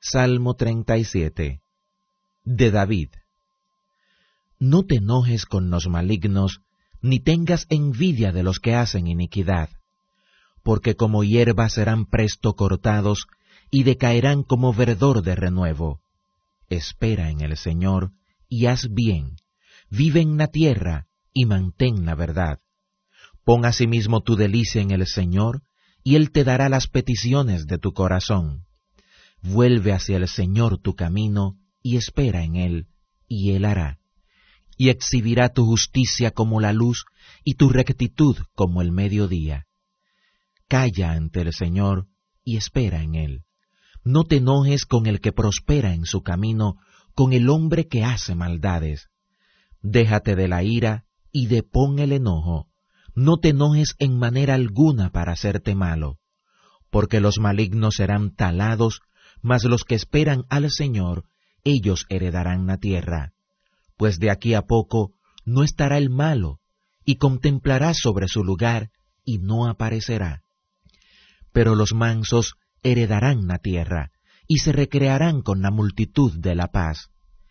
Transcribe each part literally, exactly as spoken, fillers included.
Salmo treinta y siete. De David. No te enojes con los malignos, ni tengas envidia de los que hacen iniquidad, porque como hierba serán presto cortados, y decaerán como verdor de renuevo. Espera en el Señor, y haz bien, vive en la tierra, y mantén la verdad. Pon asimismo tu delicia en el Señor, y Él te dará las peticiones de tu corazón. Vuelve hacia el Señor tu camino, y espera en Él, y Él hará. Y exhibirá tu justicia como la luz, y tu rectitud como el mediodía. Calla ante el Señor, y espera en Él. No te enojes con el que prospera en su camino, con el hombre que hace maldades. Déjate de la ira, y depón el enojo. No te enojes en manera alguna para hacerte malo, porque los malignos serán talados, mas los que esperan al Señor, ellos heredarán la tierra. Pues de aquí a poco no estará el malo, y contemplará sobre su lugar, y no aparecerá. Pero los mansos heredarán la tierra, y se recrearán con la multitud de la paz.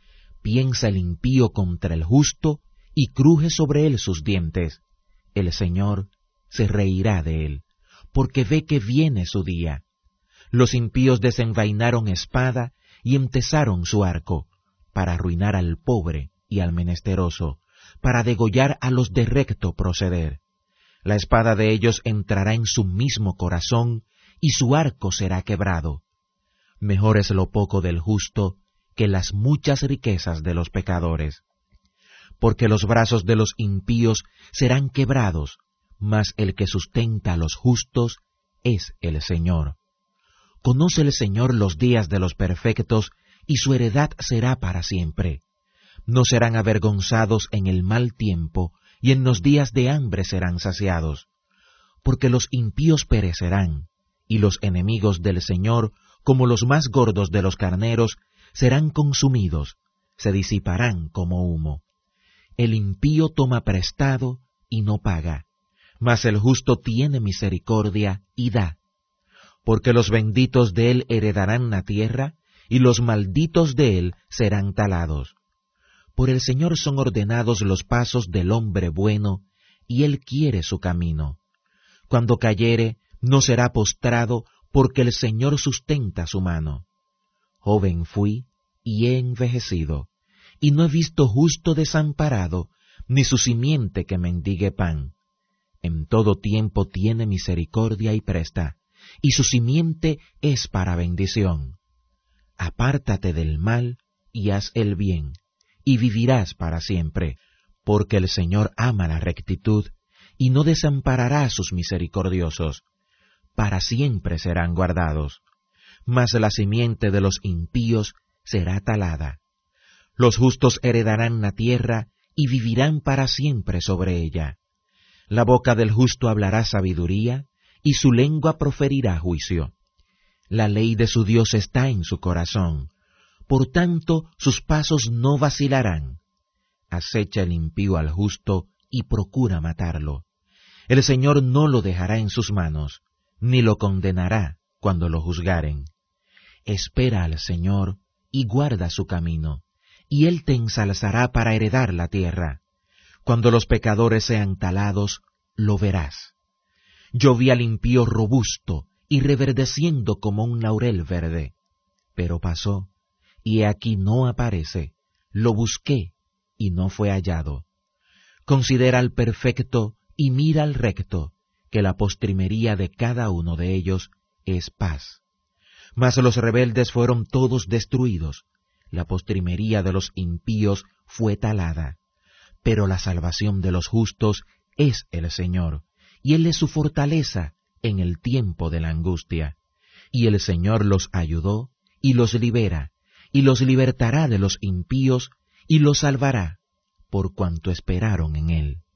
Piensa el impío contra el justo, y cruje sobre él sus dientes. El Señor se reirá de él, porque ve que viene su día. Los impíos desenvainaron espada, y empezaron su arco, para arruinar al pobre y al menesteroso, para degollar a los de recto proceder. La espada de ellos entrará en su mismo corazón, y su arco será quebrado. Mejor es lo poco del justo que las muchas riquezas de los pecadores. Porque los brazos de los impíos serán quebrados, mas el que sustenta a los justos es el Señor. Conoce el Señor los días de los perfectos, y su heredad será para siempre. No serán avergonzados en el mal tiempo, y en los días de hambre serán saciados. Porque los impíos perecerán, y los enemigos del Señor, como los más gordos de los carneros, serán consumidos, se disiparán como humo. El impío toma prestado y no paga, mas el justo tiene misericordia y da. Porque los benditos de él heredarán la tierra, y los malditos de él serán talados. Por el Señor son ordenados los pasos del hombre bueno, y él quiere su camino. Cuando cayere, no será postrado, porque el Señor sustenta su mano. Joven fui, y he envejecido, y no he visto justo desamparado, ni su simiente que mendigue pan. En todo tiempo tiene misericordia y presta, y su simiente es para bendición. Apártate del mal, y haz el bien, y vivirás para siempre, porque el Señor ama la rectitud, y no desamparará a sus misericordiosos. Para siempre serán guardados, mas la simiente de los impíos será talada. Los justos heredarán la tierra, y vivirán para siempre sobre ella. La boca del justo hablará sabiduría, y su lengua proferirá juicio. La ley de su Dios está en su corazón, por tanto sus pasos no vacilarán. Acecha el impío al justo, y procura matarlo. El Señor no lo dejará en sus manos, ni lo condenará cuando lo juzgaren. Espera al Señor, y guarda su camino, y Él te ensalzará para heredar la tierra. Cuando los pecadores sean talados, lo verás. Yo vi al impío robusto y reverdeciendo como un laurel verde. Pero pasó, y he aquí no aparece. Lo busqué, y no fue hallado. Considera al perfecto, y mira al recto, que la postrimería de cada uno de ellos es paz. Mas los rebeldes fueron todos destruidos. La postrimería de los impíos fue talada. Pero la salvación de los justos es el Señor, y Él es su fortaleza en el tiempo de la angustia. Y el Señor los ayudó, y los libera, y los libertará de los impíos, y los salvará, por cuanto esperaron en Él.